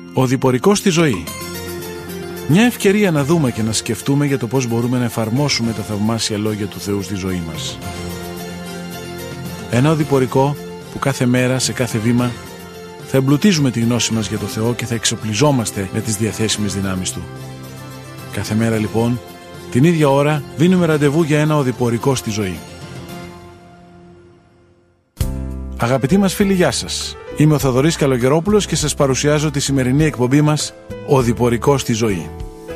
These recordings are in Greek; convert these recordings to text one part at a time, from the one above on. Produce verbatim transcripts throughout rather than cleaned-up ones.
Ο διπορικός στη ζωή. Μια ευκαιρία να δούμε και να σκεφτούμε για το πώς μπορούμε να εφαρμόσουμε τα θαυμάσια λόγια του Θεού στη ζωή μας. Ένα οδηπορικό που κάθε μέρα, σε κάθε βήμα, θα εμπλουτίζουμε τη γνώση μας για το Θεό και θα εξοπλιζόμαστε με τις διαθέσιμες δυνάμεις Του. Κάθε μέρα λοιπόν, την ίδια ώρα, δίνουμε ραντεβού για ένα οδηπορικό στη ζωή. Αγαπητοί μας φίλοι, γεια σας. Είμαι ο Θοδωρής Καλογερόπουλος και σας παρουσιάζω τη σημερινή εκπομπή μας «Οδηπορικό στη ζωή».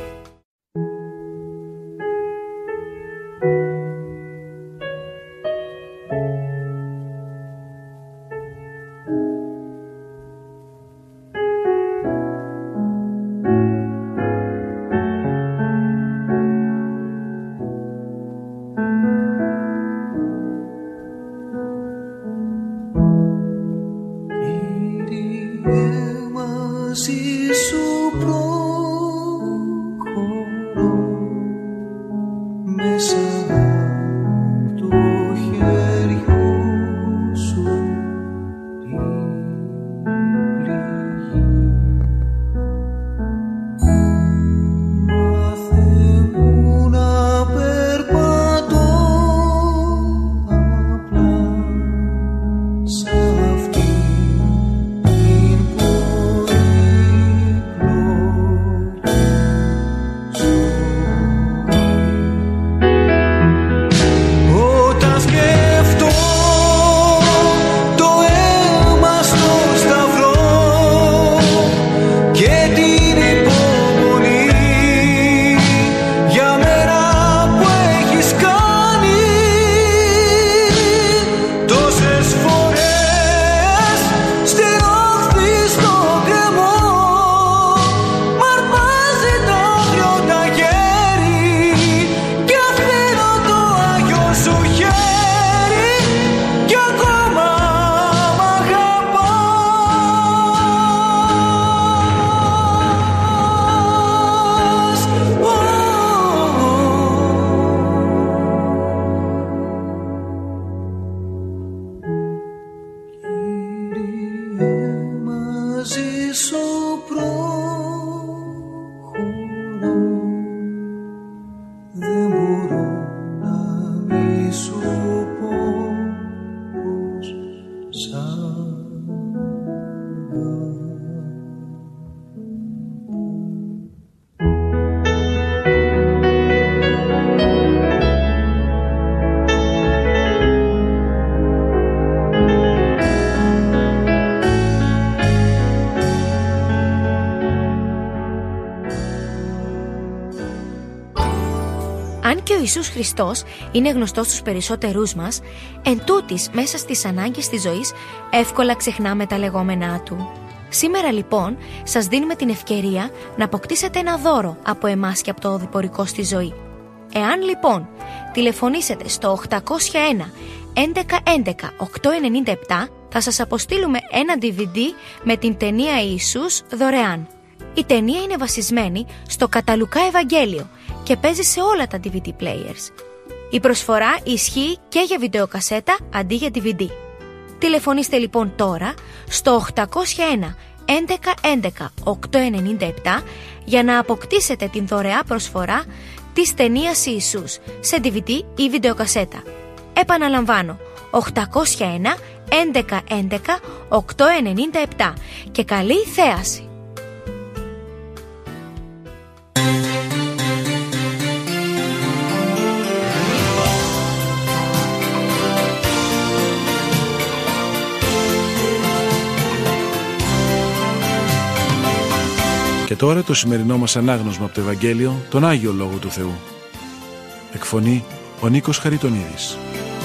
Αν και ο Ιησούς Χριστός είναι γνωστός στους περισσότερούς μας, εν τούτης μέσα στις ανάγκες της ζωής εύκολα ξεχνάμε τα λεγόμενά Του. Σήμερα λοιπόν σας δίνουμε την ευκαιρία να αποκτήσετε ένα δώρο από εμάς και από το οδηπορικό στη ζωή. Εάν λοιπόν τηλεφωνήσετε στο οκτακόσια ένα έντεκα έντεκα οκτακόσια ενενήντα επτά, θα σας αποστείλουμε ένα ντι βι ντι με την ταινία Ιησούς δωρεάν. Η ταινία είναι βασισμένη στο κατά Λουκά Ευαγγέλιο και παίζει σε όλα τα ντι βι ντι players. Η προσφορά ισχύει και για βιντεοκασέτα αντί για ντι βι ντι. Τηλεφωνήστε λοιπόν τώρα στο οκτακόσια ένα έντεκα έντεκα οκτακόσια ενενήντα επτά για να αποκτήσετε την δωρεά προσφορά της ταινίας Ιησούς σε ντι βι ντι ή βιντεοκασέτα. Επαναλαμβάνω, οκτακόσια ένα έντεκα έντεκα οκτακόσια ενενήντα επτά και καλή θέαση! Και τώρα το σημερινό μας ανάγνωσμα από το Ευαγγέλιο, τον Άγιο Λόγο του Θεού. Εκφωνεί ο Νίκος Χαριτονίδης.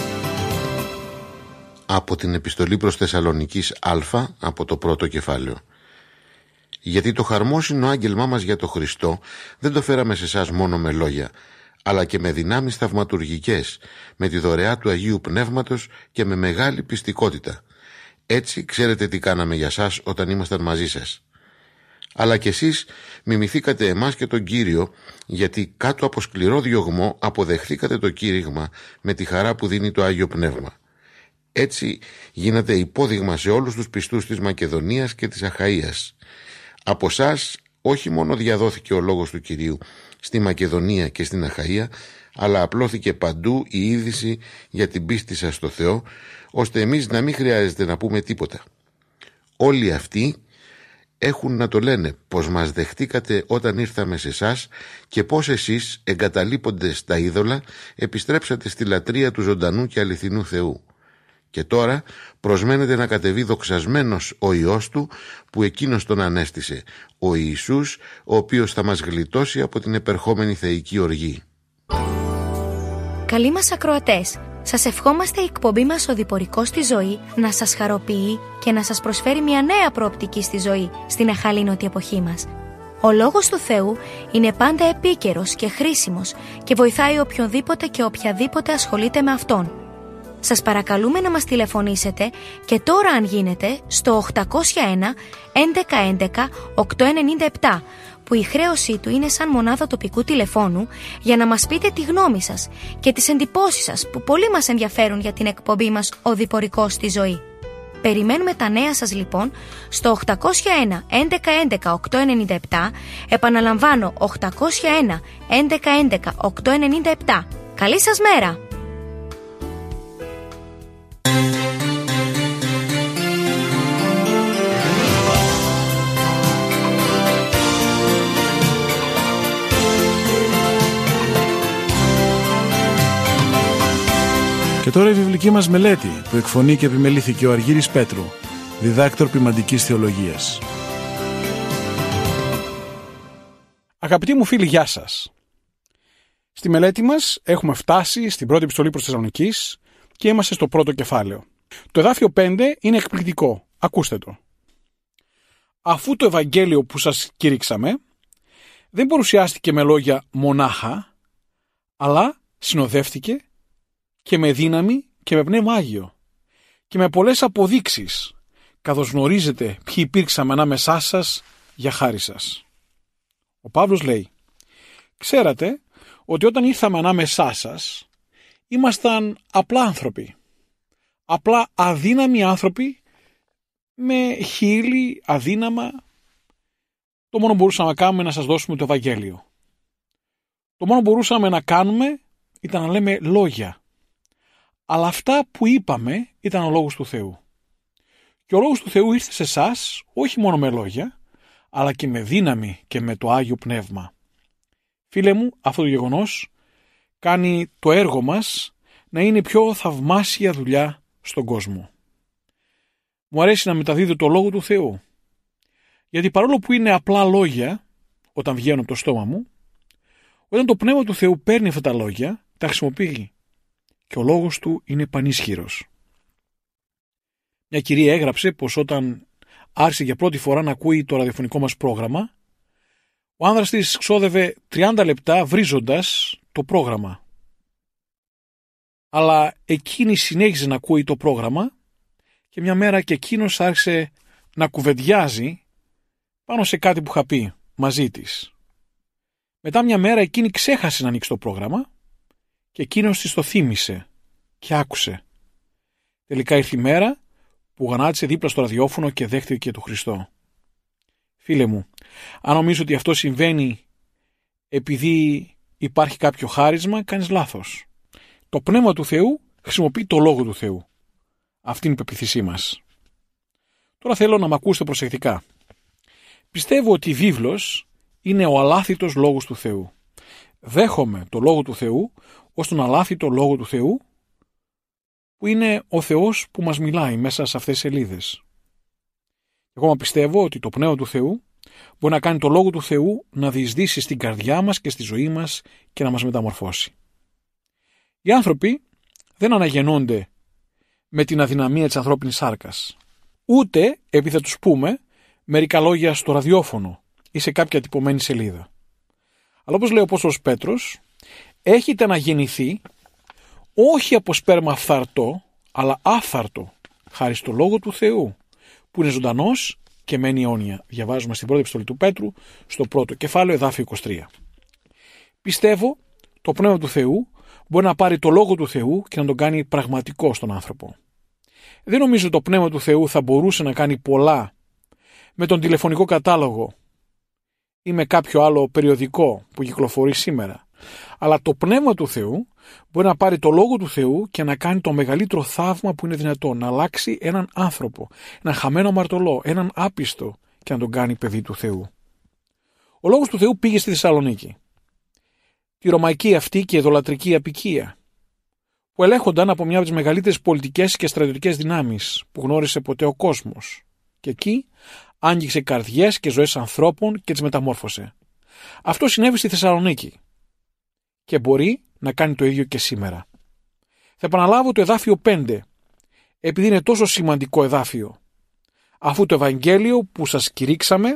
Από την επιστολή προς Θεσσαλονικής Α, από το πρώτο κεφάλαιο. Γιατί το χαρμόσυνο άγγελμά μας για το Χριστό δεν το φέραμε σε εσάς μόνο με λόγια, αλλά και με δυνάμεις θαυματουργικές, με τη δωρεά του Αγίου Πνεύματος και με μεγάλη πιστικότητα. Έτσι ξέρετε τι κάναμε για σας όταν ήμασταν μαζί σας. Αλλά κι εσείς μιμηθήκατε εμάς και τον Κύριο, γιατί κάτω από σκληρό διωγμό αποδεχθήκατε το κήρυγμα με τη χαρά που δίνει το Άγιο Πνεύμα. Έτσι γίνατε υπόδειγμα σε όλους τους πιστούς της Μακεδονίας και της Αχαΐας. Από εσάς όχι μόνο διαδόθηκε ο λόγος του Κυρίου στη Μακεδονία και στην Αχαΐα, αλλά απλώθηκε παντού η είδηση για την πίστη σας στο Θεό, ώστε εμείς να μην χρειάζεται να πούμε τίποτα. Όλοι αυτοί έχουν να το λένε πως μας δεχτήκατε όταν ήρθαμε σε εσάς και πως εσείς, εγκαταλείποντες τα είδωλα, επιστρέψατε στη λατρεία του ζωντανού και αληθινού Θεού. Και τώρα προσμένετε να κατεβεί δοξασμένος ο Υιός Του, που εκείνος τον ανέστησε, ο Ιησούς, ο οποίος θα μας γλιτώσει από την επερχόμενη θεϊκή οργή. Καλοί μας ακροατές, σας ευχόμαστε η εκπομπή μας «Οδηπορικός στη ζωή» να σας χαροποιεί και να σας προσφέρει μια νέα προοπτική στη ζωή στην εχαλήνωτη εποχή μας. Ο Λόγος του Θεού είναι πάντα επίκαιρος και χρήσιμος και βοηθάει οποιονδήποτε και οποιαδήποτε ασχολείται με Αυτόν. Σας παρακαλούμε να μας τηλεφωνήσετε και τώρα, αν γίνεται, στο οκτακόσια ένα έντεκα έντεκα οκτακόσια ενενήντα επτά, που η χρέωσή του είναι σαν μονάδα τοπικού τηλεφώνου, για να μας πείτε τη γνώμη σας και τις εντυπώσεις σας που πολύ μας ενδιαφέρουν για την εκπομπή μας «Οδηπορικός στη ζωή». Περιμένουμε τα νέα σας λοιπόν στο οκτακόσια ένα έντεκα έντεκα οκτακόσια ενενήντα επτά, επαναλαμβάνω οκτακόσια ένα έντεκα έντεκα οκτακόσια ενενήντα επτά. Καλή σας μέρα! Και τώρα η βιβλική μας μελέτη που εκφωνεί και επιμελήθηκε ο Αργύρης Πέτρου, διδάκτορ ποιμαντικής θεολογίας. Αγαπητοί μου φίλοι, γεια σας. Στη μελέτη μας έχουμε φτάσει στην πρώτη επιστολή προς Θεσσαλονικείς και είμαστε στο πρώτο κεφάλαιο. Το εδάφιο πέντε είναι εκπληκτικό. Ακούστε το. Αφού το Ευαγγέλιο που σας κήρυξαμε δεν παρουσιάστηκε με λόγια μονάχα, αλλά συνοδεύτηκε και με δύναμη και με πνεύμα Άγιο και με πολλές αποδείξεις, καθώς γνωρίζετε ποιοι υπήρξαμε ανάμεσά σας για χάρη σας. Ο Παύλος λέει: ξέρατε ότι όταν ήρθαμε ανάμεσά σας ήμασταν απλά άνθρωποι, απλά αδύναμοι άνθρωποι με χείλη αδύναμα. Το μόνο που μπορούσαμε να κάνουμε να σας δώσουμε το Ευαγγέλιο. Το μόνο που μπορούσαμε να κάνουμε ήταν να λέμε λόγια. Αλλά αυτά που είπαμε ήταν ο Λόγος του Θεού. Και ο Λόγος του Θεού ήρθε σε εσάς όχι μόνο με λόγια, αλλά και με δύναμη και με το Άγιο Πνεύμα. Φίλε μου, αυτό το γεγονός κάνει το έργο μας να είναι πιο θαυμάσια δουλειά στον κόσμο. Μου αρέσει να μεταδίδω το Λόγο του Θεού, γιατί παρόλο που είναι απλά λόγια όταν βγαίνουν από το στόμα μου, όταν το Πνεύμα του Θεού παίρνει αυτά τα λόγια, τα χρησιμοποιεί και ο λόγος του είναι πανίσχυρος. Μια κυρία έγραψε πως όταν άρχισε για πρώτη φορά να ακούει το ραδιοφωνικό μας πρόγραμμα, ο άνδρας της ξόδευε τριάντα λεπτά βρίζοντας το πρόγραμμα. Αλλά εκείνη συνέχιζε να ακούει το πρόγραμμα και μια μέρα και εκείνος άρχισε να κουβεντιάζει πάνω σε κάτι που είχα πει μαζί της. Μετά μια μέρα εκείνη ξέχασε να ανοίξει το πρόγραμμα και εκείνος της το θύμισε και άκουσε. Τελικά ήρθε η μέρα που γανάτισε δίπλα στο ραδιόφωνο και δέχτηκε τον Χριστό. Φίλε μου, αν νομίζω ότι αυτό συμβαίνει επειδή υπάρχει κάποιο χάρισμα, κάνεις λάθος. Το Πνεύμα του Θεού χρησιμοποιεί το Λόγο του Θεού. Αυτή είναι η πεποίθησή μας. Τώρα θέλω να με ακούσετε προσεκτικά. Πιστεύω ότι η βίβλος είναι ο αλάθητος Λόγος του Θεού. Δέχομαι το Λόγο του Θεού ως τον αλάθητο Λόγο του Θεού, που είναι ο Θεός που μας μιλάει μέσα σε αυτές τις σελίδες. Εγώ πιστεύω ότι το Πνεύμα του Θεού μπορεί να κάνει το Λόγο του Θεού να διεισδύσει στην καρδιά μας και στη ζωή μας και να μας μεταμορφώσει. Οι άνθρωποι δεν αναγεννώνται με την αδυναμία της ανθρώπινης σάρκας, ούτε επειδή θα τους πούμε μερικά λόγια στο ραδιόφωνο ή σε κάποια τυπωμένη σελίδα. Αλλά όπως λέει ο Απόστολος Πέτρος, έχετε αναγεννηθεί όχι από σπέρμα φθαρτό, αλλά άφθαρτο, χάρη στο Λόγο του Θεού, που είναι ζωντανός και μένει αιώνια. Διαβάζουμε στην πρώτη επιστολή του Πέτρου, στο πρώτο κεφάλαιο, εδάφιο είκοσι τρία. Πιστεύω το Πνεύμα του Θεού μπορεί να πάρει το Λόγο του Θεού και να τον κάνει πραγματικό στον άνθρωπο. Δεν νομίζω το Πνεύμα του Θεού θα μπορούσε να κάνει πολλά με τον τηλεφωνικό κατάλογο ή με κάποιο άλλο περιοδικό που κυκλοφορεί σήμερα. Αλλά το Πνεύμα του Θεού μπορεί να πάρει το Λόγο του Θεού και να κάνει το μεγαλύτερο θαύμα που είναι δυνατό. Να αλλάξει έναν άνθρωπο, έναν χαμένο αμαρτωλό, έναν άπιστο και να τον κάνει παιδί του Θεού. Ο Λόγος του Θεού πήγε στη Θεσσαλονίκη. Τη ρωμαϊκή αυτή και ειδωλατρική απικία, που ελέγχονταν από μια από τις μεγαλύτερες πολιτικές και στρατιωτικές δυνάμεις που γνώρισε ποτέ ο κόσμος. Και εκεί άγγιξε καρδιές και ζωές ανθρώπων και τις μεταμόρφωσε. Αυτό συνέβη στη Θεσσαλονίκη και μπορεί να κάνει το ίδιο και σήμερα. Θα επαναλάβω το εδάφιο πέντε, επειδή είναι τόσο σημαντικό εδάφιο. Αφού το Ευαγγέλιο που σας κηρύξαμε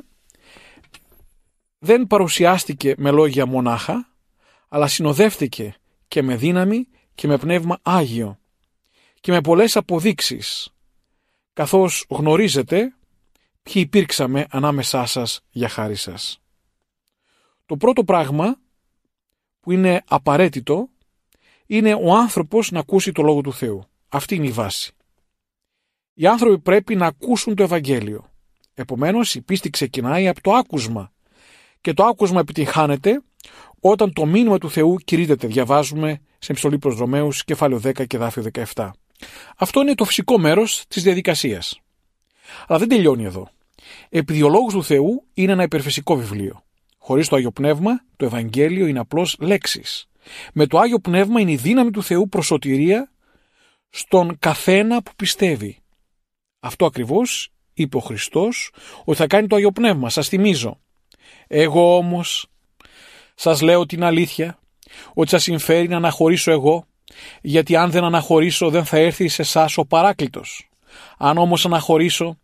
δεν παρουσιάστηκε με λόγια μονάχα, αλλά συνοδεύτηκε και με δύναμη και με πνεύμα Άγιο και με πολλές αποδείξεις, καθώς γνωρίζετε ποιοι υπήρξαμε ανάμεσά σας για χάρη σας. Το πρώτο πράγμα που είναι απαραίτητο είναι ο άνθρωπος να ακούσει το Λόγο του Θεού. Αυτή είναι η βάση. Οι άνθρωποι πρέπει να ακούσουν το Ευαγγέλιο. Επομένως η πίστη ξεκινάει από το άκουσμα και το άκουσμα επιτυγχάνεται όταν το μήνυμα του Θεού κηρύττεται. Διαβάζουμε σε επιστολή προς Ρωμαίους κεφάλαιο δέκα και εδάφιο δεκαεπτά. Αυτό είναι το φυσικό μέρος της διαδικασίας. Αλλά δεν τελειώνει εδώ. Επειδή ο Λόγος του Θεού είναι ένα υπερφυσικό βιβλίο. Χωρίς το Άγιο Πνεύμα, το Ευαγγέλιο είναι απλώς λέξεις. Με το Άγιο Πνεύμα είναι η δύναμη του Θεού προς σωτηρία στον καθένα που πιστεύει. Αυτό ακριβώς είπε ο Χριστός ότι θα κάνει το Άγιο Πνεύμα. Σας θυμίζω. Εγώ όμως σας λέω την αλήθεια, ότι σας συμφέρει να αναχωρήσω εγώ, γιατί αν δεν αναχωρήσω δεν θα έρθει σε εσάς ο Παράκλητος. Αν όμως αναχωρήσω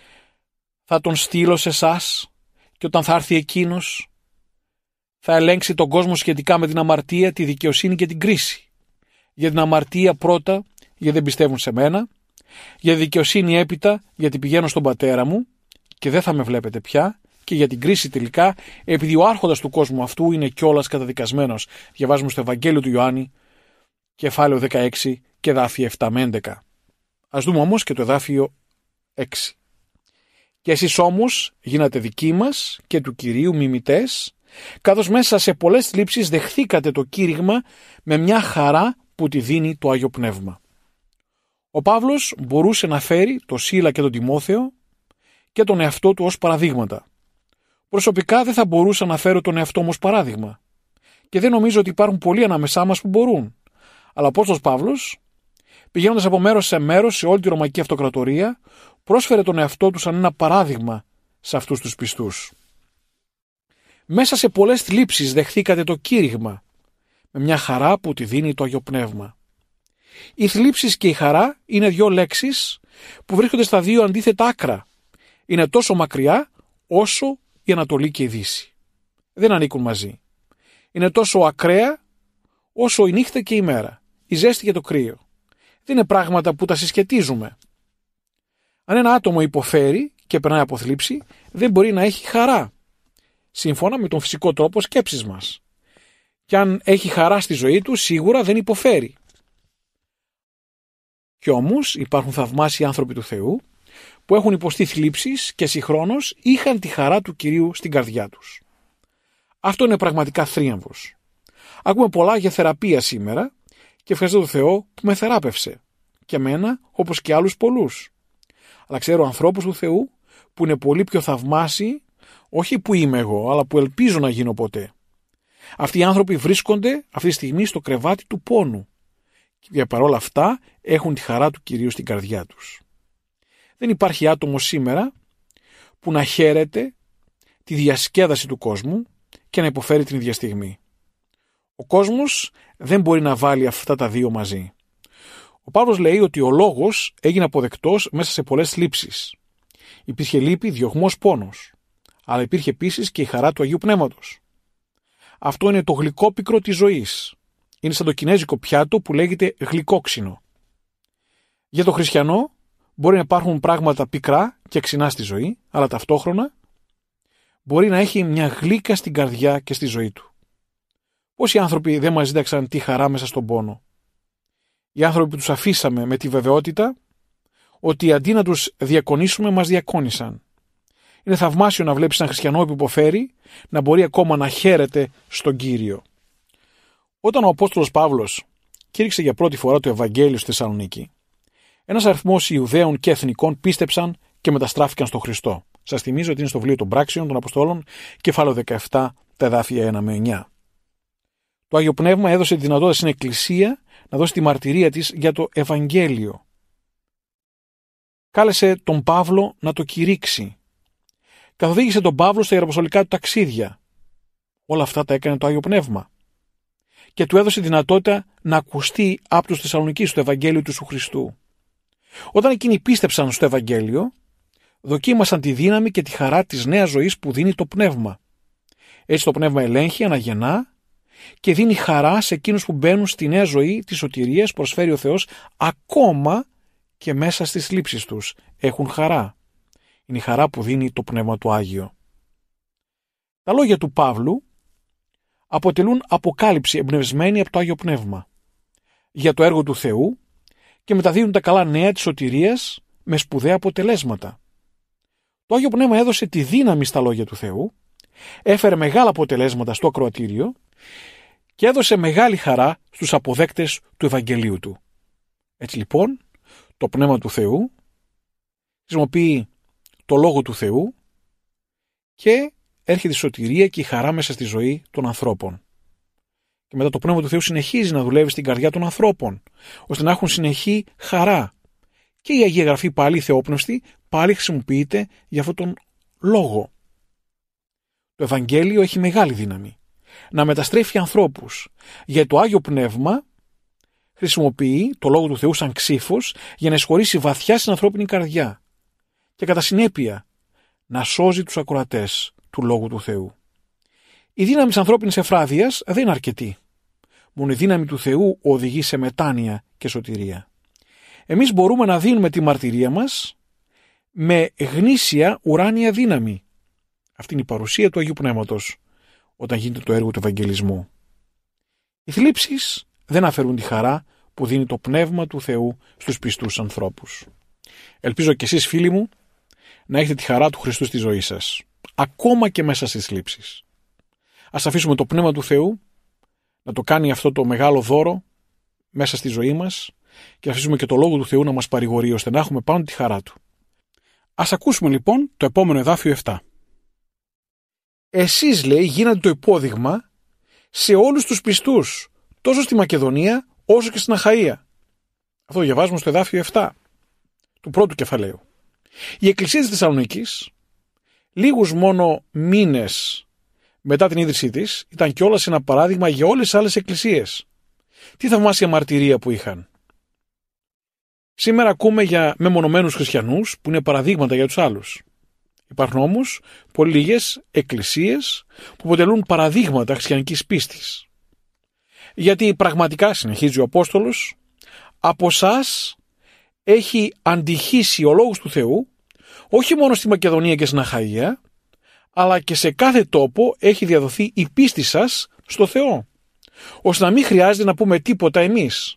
θα τον στείλω σε εσάς και όταν θα έρθει εκείνος θα ελέγξει τον κόσμο σχετικά με την αμαρτία, τη δικαιοσύνη και την κρίση. Για την αμαρτία πρώτα, γιατί δεν πιστεύουν σε μένα, για τη δικαιοσύνη έπειτα, γιατί πηγαίνω στον πατέρα μου και δεν θα με βλέπετε πια, και για την κρίση τελικά, επειδή ο άρχοντας του κόσμου αυτού είναι κιόλας καταδικασμένος. Διαβάζουμε στο Ευαγγέλιο του Ιωάννη, κεφάλαιο δεκαέξι και εδάφια επτά με έντεκα. Ας δούμε όμως και το εδάφιο έξι. Και εσείς όμως γίνατε δικοί μας και του Κυρίου μιμητές, καθώς μέσα σε πολλές θλίψεις δεχθήκατε το κήρυγμα με μια χαρά που τη δίνει το Άγιο Πνεύμα. Ο Παύλος μπορούσε να φέρει το Σίλα και τον Τιμόθεο και τον εαυτό του ως παραδείγματα. Προσωπικά δεν θα μπορούσα να φέρω τον εαυτό μου ως παράδειγμα. Και δεν νομίζω ότι υπάρχουν πολλοί ανάμεσά μας που μπορούν. Αλλά ο Απόστολος Παύλος, πηγαίνοντας από μέρος σε μέρος σε όλη τη Ρωμαϊκή Αυτοκρατορία, πρόσφερε τον εαυτό του σαν ένα παράδειγμα σε αυτούς τους πιστούς. Μέσα σε πολλές θλίψεις δεχθήκατε το κήρυγμα, με μια χαρά που τη δίνει το Άγιο Πνεύμα. Οι θλίψεις και η χαρά είναι δύο λέξεις που βρίσκονται στα δύο αντίθετα άκρα. Είναι τόσο μακριά όσο η Ανατολή και η Δύση. Δεν ανήκουν μαζί. Είναι τόσο ακραία όσο η νύχτα και η μέρα, η ζέστη και το κρύο. Δεν είναι πράγματα που τα συσχετίζουμε. Αν ένα άτομο υποφέρει και περνάει από θλίψη, δεν μπορεί να έχει χαρά, σύμφωνα με τον φυσικό τρόπο σκέψης μας. Και αν έχει χαρά στη ζωή του, σίγουρα δεν υποφέρει. Κι όμως υπάρχουν θαυμάσιοι άνθρωποι του Θεού που έχουν υποστεί θλίψεις και συγχρόνως είχαν τη χαρά του Κυρίου στην καρδιά τους. Αυτό είναι πραγματικά θρίαμβος. Ακούμε πολλά για θεραπεία σήμερα και ευχαριστώ τον Θεό που με θεράπευσε. Και εμένα όπως και άλλους πολλούς. Αλλά ξέρω ανθρώπους του Θεού που είναι πολύ πιο θαυμάσιοι, όχι που είμαι εγώ, αλλά που ελπίζω να γίνω ποτέ. Αυτοί οι άνθρωποι βρίσκονται αυτή τη στιγμή στο κρεβάτι του πόνου και παρόλα αυτά έχουν τη χαρά του Κυρίου στην καρδιά τους. Δεν υπάρχει άτομο σήμερα που να χαίρεται τη διασκέδαση του κόσμου και να υποφέρει την ίδια στιγμή. Ο κόσμος δεν μπορεί να βάλει αυτά τα δύο μαζί. Ο Παύλος λέει ότι ο λόγος έγινε αποδεκτός μέσα σε πολλές θλίψεις. Υπήρχε λύπη, διωγμός, πόνος. Αλλά υπήρχε επίσης και η χαρά του Αγίου Πνεύματος. Αυτό είναι το γλυκόπικρο της ζωής. Είναι σαν το κινέζικο πιάτο που λέγεται γλυκόξινο. Για το χριστιανό μπορεί να υπάρχουν πράγματα πικρά και ξινά στη ζωή, αλλά ταυτόχρονα μπορεί να έχει μια γλύκα στην καρδιά και στη ζωή του. Πόσοι άνθρωποι δεν μας ζήταξαν τη χαρά μέσα στον πόνο. Οι άνθρωποι που τους αφήσαμε με τη βεβαιότητα ότι αντί να τους διακονήσουμε μας διακόνησαν. Είναι θαυμάσιο να βλέπεις έναν χριστιανό που υποφέρει να μπορεί ακόμα να χαίρεται στον Κύριο. Όταν ο Απόστολος Παύλος κήρυξε για πρώτη φορά το Ευαγγέλιο στη Θεσσαλονίκη, ένας αριθμός Ιουδαίων και εθνικών πίστεψαν και μεταστράφηκαν στον Χριστό. Σας θυμίζω ότι είναι στο βιβλίο των Πράξεων των Αποστόλων, κεφάλαιο δεκαεπτά, τα εδάφια ένα με εννιά. Το Άγιο Πνεύμα έδωσε τη δυνατότητα στην Εκκλησία να δώσει τη μαρτυρία της για το Ευαγγέλιο. Κάλεσε τον Παύλο να το κηρύξει. Καθοδήγησε τον Παύλο στα ιεραποστολικά του ταξίδια. Όλα αυτά τα έκανε το Άγιο Πνεύμα. Και του έδωσε δυνατότητα να ακουστεί από τους Θεσσαλονικείς το Ευαγγέλιο του Ιησού Χριστού. Όταν εκείνοι πίστεψαν στο Ευαγγέλιο, δοκίμασαν τη δύναμη και τη χαρά της νέας ζωής που δίνει το Πνεύμα. Έτσι το Πνεύμα ελέγχει, αναγεννά και δίνει χαρά σε εκείνους που μπαίνουν στη νέα ζωή της σωτηρίας, προσφέρει ο Θεός, ακόμα και μέσα στις θλίψεις τους έχουν χαρά. Είναι η χαρά που δίνει το Πνεύμα του Άγιο. Τα λόγια του Παύλου αποτελούν αποκάλυψη εμπνευσμένη από το Άγιο Πνεύμα για το έργο του Θεού και μεταδίδουν τα καλά νέα της σωτηρίας με σπουδαία αποτελέσματα. Το Άγιο Πνεύμα έδωσε τη δύναμη στα λόγια του Θεού, έφερε μεγάλα αποτελέσματα στο ακροατήριο και έδωσε μεγάλη χαρά στους αποδέκτες του Ευαγγελίου του. Έτσι λοιπόν, το Πνεύμα του Θεού χρησιμοποιεί το Λόγο του Θεού και έρχεται η σωτηρία και η χαρά μέσα στη ζωή των ανθρώπων. Και μετά το Πνεύμα του Θεού συνεχίζει να δουλεύει στην καρδιά των ανθρώπων, ώστε να έχουν συνεχή χαρά. Και η Αγία Γραφή πάλι θεόπνευστη πάλι χρησιμοποιείται για αυτόν τον λόγο. Το Ευαγγέλιο έχει μεγάλη δύναμη να μεταστρέφει ανθρώπους, γιατί το Άγιο Πνεύμα χρησιμοποιεί το Λόγο του Θεού σαν ξύφος για να εισχωρήσει βαθιά στην ανθρώπινη καρδιά και κατά συνέπεια να σώζει τους ακροατές του Λόγου του Θεού. Η δύναμη της ανθρώπινης ευφράδιας δεν είναι αρκετή. Μόνο η δύναμη του Θεού οδηγεί σε μετάνοια και σωτηρία. Εμείς μπορούμε να δίνουμε τη μαρτυρία μας με γνήσια ουράνια δύναμη. Αυτή είναι η παρουσία του Αγίου Πνεύματος όταν γίνεται το έργο του Ευαγγελισμού. Οι θλίψεις δεν αφαιρούν τη χαρά που δίνει το Πνεύμα του Θεού στους πιστούς ανθρώπους. Ελπίζω και εσείς, φίλοι μου, να έχετε τη χαρά του Χριστού στη ζωή σας, ακόμα και μέσα στις θλίψεις. Ας αφήσουμε το Πνεύμα του Θεού να το κάνει αυτό το μεγάλο δώρο μέσα στη ζωή μας και αφήσουμε και το Λόγο του Θεού να μας παρηγορεί ώστε να έχουμε πάνω τη χαρά του. Ας ακούσουμε λοιπόν το επόμενο εδάφιο επτά. Εσείς, λέει, γίνατε το υπόδειγμα σε όλους τους πιστούς, τόσο στη Μακεδονία όσο και στην Αχαΐα. Αυτό το διαβάζουμε στο εδάφιο επτά του πρώτου κεφαλαίου. Η Εκκλησία της Θεσσαλονίκης, λίγους μόνο μήνες μετά την ίδρυσή της, ήταν κιόλας ένα παράδειγμα για όλες τις άλλες εκκλησίες. Τι θαυμάσια μαρτυρία που είχαν. Σήμερα ακούμε για μεμονωμένους χριστιανούς που είναι παραδείγματα για τους άλλους. Υπάρχουν όμως πολύ λίγες εκκλησίες που αποτελούν παραδείγματα χριστιανικής πίστης. Γιατί πραγματικά, συνεχίζει ο Απόστολος, από εσάς έχει αντυχήσει ο Λόγος του Θεού, όχι μόνο στη Μακεδονία και στην Αχαΐα, αλλά και σε κάθε τόπο έχει διαδοθεί η πίστη σας στο Θεό, ώστε να μην χρειάζεται να πούμε τίποτα εμείς.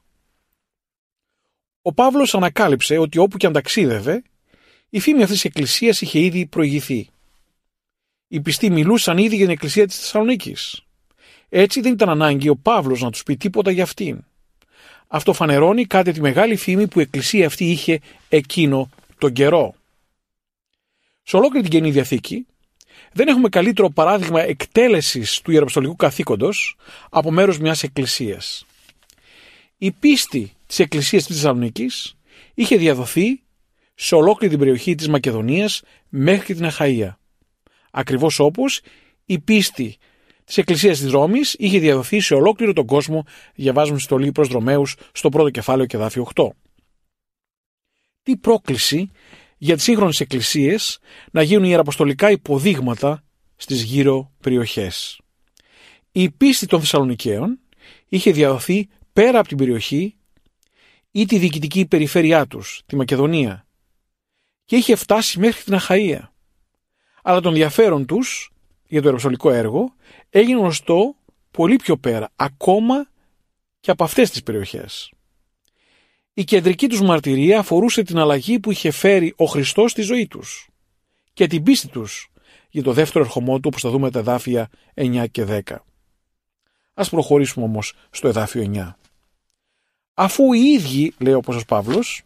Ο Παύλος ανακάλυψε ότι όπου και αν ταξίδευε, η φήμη αυτής της εκκλησίας είχε ήδη προηγηθεί. Οι πιστοί μιλούσαν ήδη για την εκκλησία της Θεσσαλονίκης. Έτσι δεν ήταν ανάγκη ο Παύλος να τους πει τίποτα για αυτήν. Αυτό φανερώνει κάτι τη μεγάλη φήμη που η εκκλησία αυτή είχε εκείνο τον καιρό. Σε ολόκληρη την Καινή Διαθήκη δεν έχουμε καλύτερο παράδειγμα εκτέλεσης του ιεραποστολικού καθήκοντος από μέρος μιας εκκλησίας. Η πίστη της εκκλησίας της Θεσσαλονίκης είχε διαδοθεί σε ολόκληρη την περιοχή της Μακεδονίας μέχρι και την Αχαΐα. Ακριβώς όπως η πίστη της εκκλησίας της Ρώμης είχε διαδοθεί σε ολόκληρο τον κόσμο, διαβάζουμε στη στολή προς Ρωμαίους στο πρώτο κεφάλαιο και εδάφιο οκτώ. Τι πρόκληση για τις σύγχρονες εκκλησίες να γίνουν ιεραποστολικά υποδείγματα στις γύρω περιοχές. Η πίστη των Θεσσαλονικαίων είχε διαδοθεί πέρα από την περιοχή ή τη διοικητική περιφέρειά τους, τη Μακεδονία, και είχε φτάσει μέχρι την Αχαΐα. Αλλά το ενδιαφέρον τους για το ιεραποστολικό έργο έγινε γνωστό πολύ πιο πέρα, ακόμα και από αυτές τις περιοχές. Η κεντρική τους μαρτυρία αφορούσε την αλλαγή που είχε φέρει ο Χριστός στη ζωή τους και την πίστη τους για το δεύτερο ερχομό του, όπως θα δούμε τα εδάφια εννιά και δέκα. Ας προχωρήσουμε όμως στο εδάφιο εννιά. Αφού οι ίδιοι, λέει ο Απόστολος Παύλος,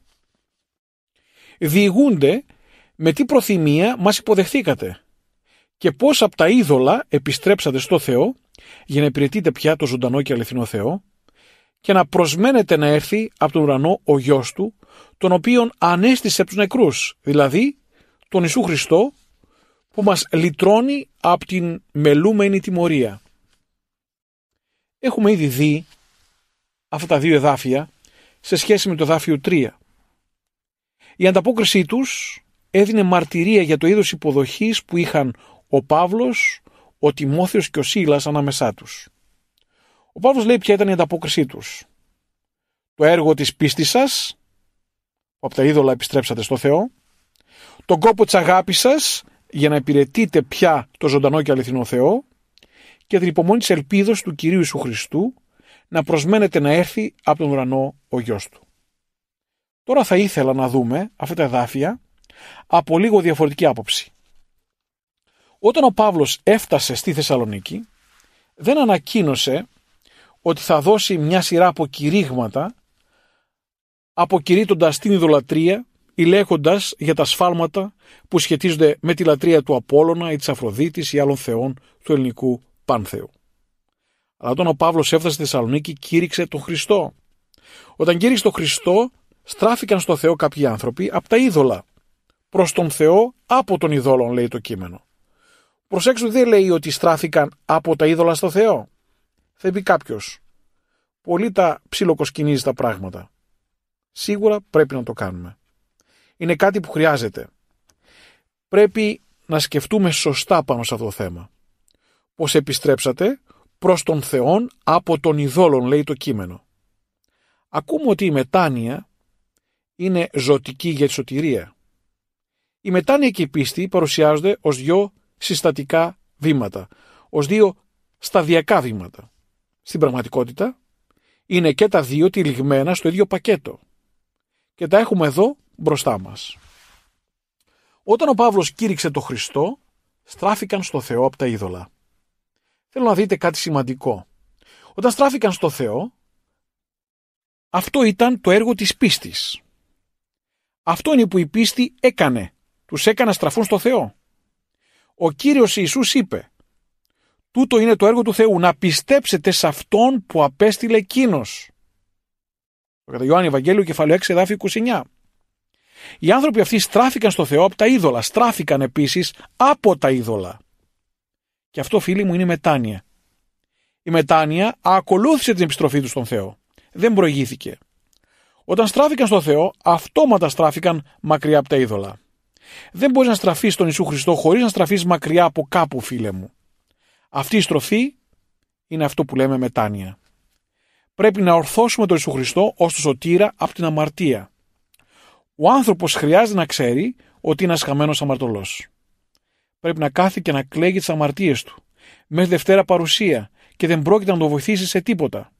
διηγούνται με τι προθυμία μας υποδεχθήκατε και πώς από τα είδωλα επιστρέψατε στο Θεό για να υπηρετείτε πια το ζωντανό και αληθινό Θεό και να προσμένετε να έρθει από τον ουρανό ο Γιος του, τον οποίον ανέστησε από τους νεκρούς, δηλαδή τον Ιησού Χριστό, που μας λυτρώνει από την μελούμενη τιμωρία. Έχουμε ήδη δει αυτά τα δύο εδάφια σε σχέση με το εδάφιο τρία. Η ανταπόκρισή τους έδινε μαρτυρία για το είδος υποδοχής που είχαν ο Παύλος, ο Τιμόθεος και ο Σίλας ανάμεσά τους. Ο Παύλος λέει ποια ήταν η ανταπόκρισή τους. Το έργο της πίστης σας, που από τα είδωλα επιστρέψατε στο Θεό, τον κόπο της αγάπης σας για να υπηρετείτε πια το ζωντανό και αληθινό Θεό και την υπομονή της ελπίδος του Κυρίου Ιησού Χριστού να προσμένετε να έρθει από τον ουρανό ο Γιος του. Τώρα θα ήθελα να δούμε αυτά τα εδάφια από λίγο διαφορετική άποψη. Όταν ο Παύλος έφτασε στη Θεσσαλονίκη, δεν ανακοίνωσε ότι θα δώσει μια σειρά από κηρύγματα αποκηρύττοντας την ειδωλατρία ή λέγοντας για τα σφάλματα που σχετίζονται με τη λατρεία του Απόλλωνα ή της Αφροδίτης ή άλλων θεών του ελληνικού πάνθεου. Αλλά όταν ο Παύλος έφτασε στη Θεσσαλονίκη, κήρυξε τον Χριστό. Όταν κήρυξε τον Χριστό, στράφηκαν στο Θεό κάποιοι άνθρωποι από τα είδωλα. Προς τον Θεό από τον ειδόλων, λέει το κείμενο. Προσέξτε, δεν λέει ότι στράφηκαν από τα είδωλα στο Θεό. Θα πει κάποιος, πολύ τα ψιλοκοσκινίζει τα πράγματα. Σίγουρα πρέπει να το κάνουμε. Είναι κάτι που χρειάζεται. Πρέπει να σκεφτούμε σωστά πάνω σε αυτό το θέμα. Πως επιστρέψατε προς τον Θεόν από τον ειδόλων, λέει το κείμενο. Ακούμε ότι η μετάνοια είναι ζωτική για τη σωτηρία. Η μετάνοια και η πίστη παρουσιάζονται ως δύο συστατικά βήματα, ως δύο σταδιακά βήματα. Στην πραγματικότητα είναι και τα δύο τυλιγμένα στο ίδιο πακέτο και τα έχουμε εδώ μπροστά μας. Όταν ο Παύλος κήρυξε το Χριστό, στράφηκαν στο Θεό από τα είδωλα. Θέλω να δείτε κάτι σημαντικό. Όταν στράφηκαν στο Θεό, αυτό ήταν το έργο της πίστης. Αυτό είναι που η πίστη έκανε. Τους έκανε να στραφούν στο Θεό. Ο Κύριος Ιησούς είπε, τούτο είναι το έργο του Θεού, να πιστέψετε σε Αυτόν που απέστειλε εκείνος. Κατά Ιωάννη Ευαγγέλιο κεφάλαιο έξι εδάφιο είκοσι εννιά. Οι άνθρωποι αυτοί στράφηκαν στο Θεό από τα είδωλα, στράφηκαν επίσης από τα είδωλα. Και αυτό, φίλοι μου, είναι η μετάνοια. Η μετάνοια ακολούθησε την επιστροφή του στον Θεό. Δεν προηγήθηκε. Όταν στράφηκαν στο Θεό, αυτόματα στράφηκαν μακριά από τα είδωλα. Δεν μπορείς να στραφείς στον Ιησού Χριστό χωρίς να στραφείς μακριά από κάπου, φίλε μου. Αυτή η στροφή είναι αυτό που λέμε μετάνοια. Πρέπει να ορθώσουμε τον Ιησού Χριστό ως το σωτήρα από την αμαρτία. Ο άνθρωπος χρειάζεται να ξέρει ότι είναι ένας χαμένος αμαρτωλός. Πρέπει να κάθει και να κλαίγει τις αμαρτίες του, μέχρι Δευτέρα παρουσία, και δεν πρόκειται να τον βοηθήσει σε τίποτα.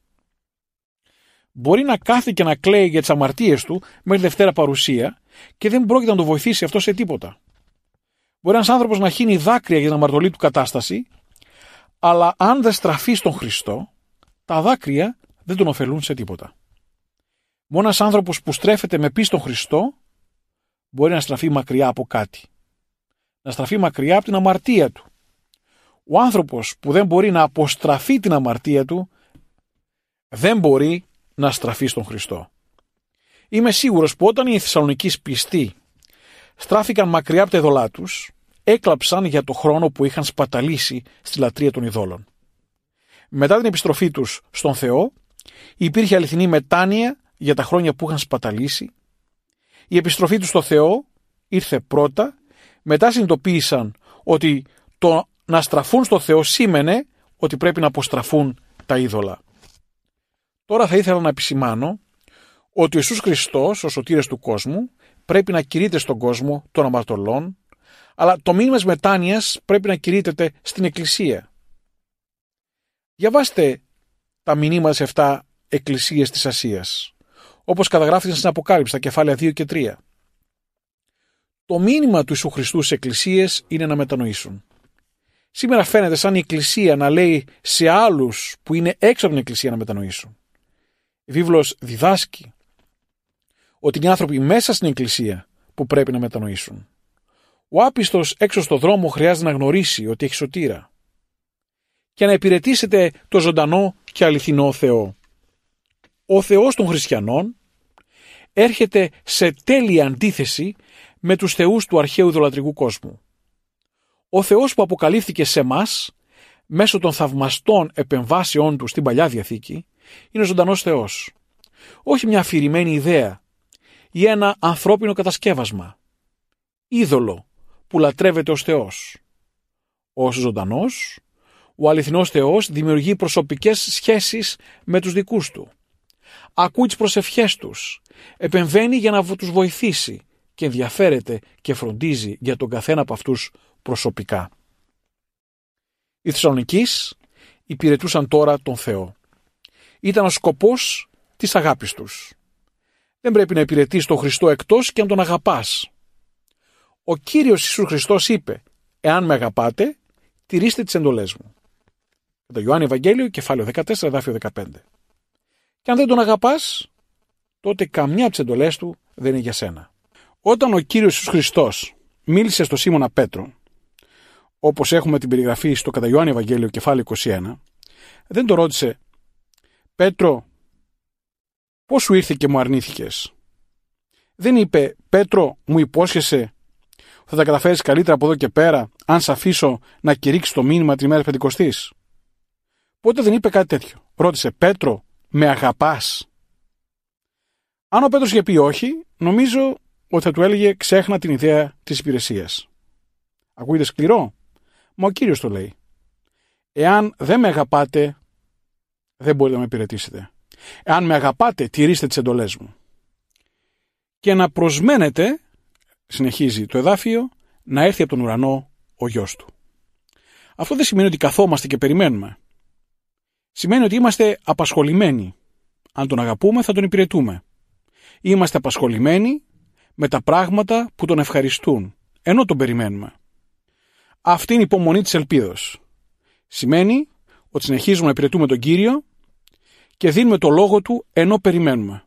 Μπορεί να κάθει και να κλαίει για τις αμαρτίες του μέχρι Δευτέρα παρουσία και δεν πρόκειται να τον βοηθήσει αυτό σε τίποτα. Μπορεί ένας άνθρωπος να χύνει δάκρυα για την αμαρτωλή του κατάσταση, αλλά αν δεν στραφεί στον Χριστό, τα δάκρυα δεν τον ωφελούν σε τίποτα. Μόνο ένας άνθρωπος που στρέφεται με πίστη στον Χριστό μπορεί να στραφεί μακριά από κάτι. Να στραφεί μακριά από την αμαρτία του. Ο άνθρωπος που δεν μπορεί να αποστραφεί την αμαρτία του δεν μπορεί να στραφεί στον Χριστό. Είμαι σίγουρος που όταν οι Θεσσαλονικείς πιστοί στράφηκαν μακριά από τα ειδωλά τους, έκλαψαν για το χρόνο που είχαν σπαταλήσει στη λατρεία των ειδόλων. Μετά την επιστροφή τους στον Θεό, υπήρχε αληθινή μετάνοια για τα χρόνια που είχαν σπαταλήσει. Η επιστροφή τους στο Θεό ήρθε πρώτα, μετά συνειδητοποίησαν ότι το να στραφούν στο Θεό σήμαινε ότι πρέπει να αποστραφούν τα είδωλα. Τώρα θα ήθελα να επισημάνω ότι ο Ιησούς Χριστός, ο σωτήρας του κόσμου, πρέπει να κηρύττεται στον κόσμο των αμαρτωλών, αλλά το μήνυμα της μετάνοιας πρέπει να κηρύττεται στην Εκκλησία. Διαβάστε τα μηνύματα σε εφτά εκκλησίες της Ασίας, όπως καταγράφηκαν στην Αποκάλυψη, τα κεφάλαια δύο και τρία. Το μήνυμα του Ιησού Χριστού στις εκκλησίες είναι να μετανοήσουν. Σήμερα φαίνεται σαν η Εκκλησία να λέει σε άλλους που είναι έξω από την Εκκλησία να μετανοήσουν. Η βίβλος διδάσκει ότι είναι οι άνθρωποι μέσα στην Εκκλησία που πρέπει να μετανοήσουν. Ο άπιστος έξω στο δρόμο χρειάζεται να γνωρίσει ότι έχει σωτήρα και να υπηρετήσετε το ζωντανό και αληθινό Θεό. Ο Θεός των χριστιανών έρχεται σε τέλεια αντίθεση με τους θεούς του αρχαίου ιδωλατρικού κόσμου. Ο Θεός που αποκαλύφθηκε σε μας μέσω των θαυμαστών επεμβάσεών του στην Παλιά Διαθήκη είναι ο ζωντανός Θεός. Όχι μια αφηρημένη ιδέα ή ένα ανθρώπινο κατασκεύασμα. Είδωλο που λατρεύεται ως Θεός. Ως ζωντανός, ο αληθινός Θεός δημιουργεί προσωπικές σχέσεις με τους δικούς του. Ακούει τις προσευχές τους, επεμβαίνει για να τους βοηθήσει και ενδιαφέρεται και φροντίζει για τον καθένα από αυτούς προσωπικά. Οι Θεσσαλονικείς υπηρετούσαν τώρα τον Θεό. Ήταν ο σκοπός της αγάπης τους. Δεν πρέπει να υπηρετείς τον Χριστό εκτός και να τον αγαπάς. Ο Κύριος Ιησούς Χριστός είπε «Εάν με αγαπάτε, τηρήστε τις εντολές μου». Το Ιωάννη Ευαγγέλιο, κεφάλαιο δεκατέσσερα, εδάφιο δεκαπέντε. Και αν δεν τον αγαπάς, τότε καμιά από τις εντολές του δεν είναι για σένα. Όταν ο Κύριος Ιησούς Χριστός μίλησε στο Σίμωνα Πέτρο, όπως έχουμε την περιγραφή στο κατά Ιωάννη Ευαγγέλιο, κεφάλαιο είκοσι ένα, δεν το ρώτησε «Πέτρο, πώς σου ήρθε και μου αρνήθηκες?» Δεν είπε «Πέτρο, μου υπόσχεσαι θα τα καταφέρεις καλύτερα από εδώ και πέρα αν σε αφήσω να κηρύξεις το μήνυμα την ημέρα Πεντηκοστής?» Πότε δεν είπε κάτι τέτοιο. Ρώτησε «Πέτρο, με αγαπάς?» Αν ο Πέτρος είχε πει όχι, νομίζω ότι θα του έλεγε «Ξέχνα την ιδέα της υπηρεσίας». Ακούγεται σκληρό, μα ο Κύριος το λέει. Εάν δεν με αγαπάτε, δεν μπορείτε να με υπηρετήσετε. Εάν με αγαπάτε, τηρήστε τις εντολές μου. Και να προσμένετε, συνεχίζει το εδάφιο, να έρθει από τον ουρανό ο γιος του. Αυτό δεν σημαίνει ότι καθόμαστε και περιμένουμε. Σημαίνει ότι είμαστε απασχολημένοι. Αν τον αγαπούμε, θα τον υπηρετούμε. Είμαστε απασχολημένοι με τα πράγματα που τον ευχαριστούν, ενώ τον περιμένουμε. Αυτή είναι η υπομονή της ελπίδος. Σημαίνει ότι συνεχίζουμε να υπηρετούμε τον Κύριο και δίνουμε το λόγο του ενώ περιμένουμε.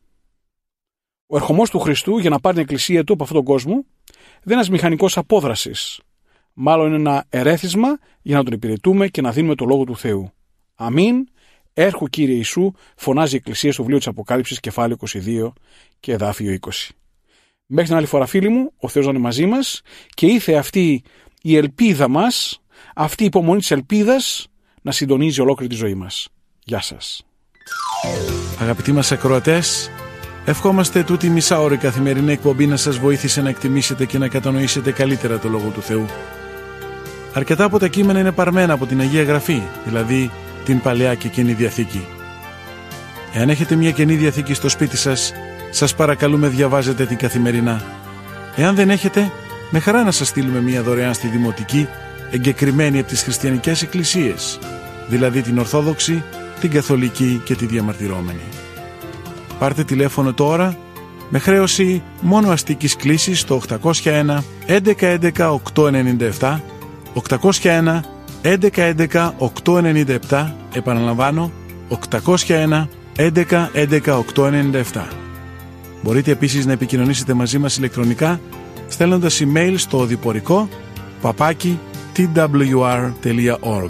Ο ερχομός του Χριστού για να πάρει την εκκλησία του από αυτόν τον κόσμο δεν είναι ένας μηχανικός απόδρασης. Μάλλον είναι ένα ερέθισμα για να τον υπηρετούμε και να δίνουμε το λόγο του Θεού. Αμήν. Έρχου Κύριε Ιησού, φωνάζει η Εκκλησία στο βιβλίο της Αποκάλυψης, κεφάλαιο είκοσι δύο και εδάφιο είκοσι. Μέχρι την άλλη φορά, φίλοι μου, ο Θεός να είναι μαζί μας και ήθε αυτή η ελπίδα μας, αυτή η υπομονή της ελπίδας να συντονίζει ολόκληρη τη ζωή μας. Γεια σας. Αγαπητοί μας ακροατές, ευχόμαστε τούτη μισάωρη καθημερινή εκπομπή να σας βοήθησε να εκτιμήσετε και να κατανοήσετε καλύτερα το Λόγο του Θεού. Αρκετά από τα κείμενα είναι παρμένα από την Αγία Γραφή, δηλαδή την Παλαιά και Καινή Διαθήκη. Εάν έχετε μια Καινή Διαθήκη στο σπίτι σας, σας παρακαλούμε διαβάζετε την καθημερινά. Εάν δεν έχετε, με χαρά να σας στείλουμε μια δωρεάν στη Δημοτική, εγκεκριμένη από τις χριστιανικές εκκλησίες, δηλαδή την Ορθόδοξη, την Καθολική και τη Διαμαρτυρόμενη. Πάρτε τηλέφωνο τώρα με χρέωση μόνο αστικής κλήσης στο οκτακόσια ένα έντεκα έντεκα οκτακόσια ενενήντα επτά, οκτακόσια ένα έντεκα έντεκα οκτακόσια ενενήντα επτά, επαναλαμβάνω οκτακόσια ένα έντεκα έντεκα οκτακόσια ενενήντα επτά. Μπορείτε επίσης να επικοινωνήσετε μαζί μας ηλεκτρονικά στέλνοντας email στο οδηπορικό παπάκι τι ντάμπλιου αρ τελεία org.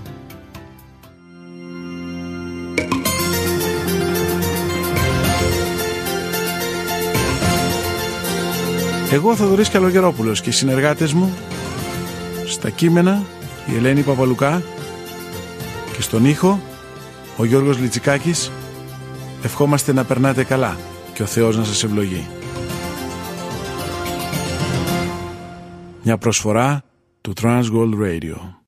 Εγώ, Θοδωρής Καλογερόπουλος, και οι συνεργάτες μου στα κείμενα η Ελένη Παπαλουκά και στον ήχο ο Γιώργος Λιτσικάκης, ευχόμαστε να περνάτε καλά και ο Θεός να σας ευλογεί. Μια προσφορά του Transworld Radio.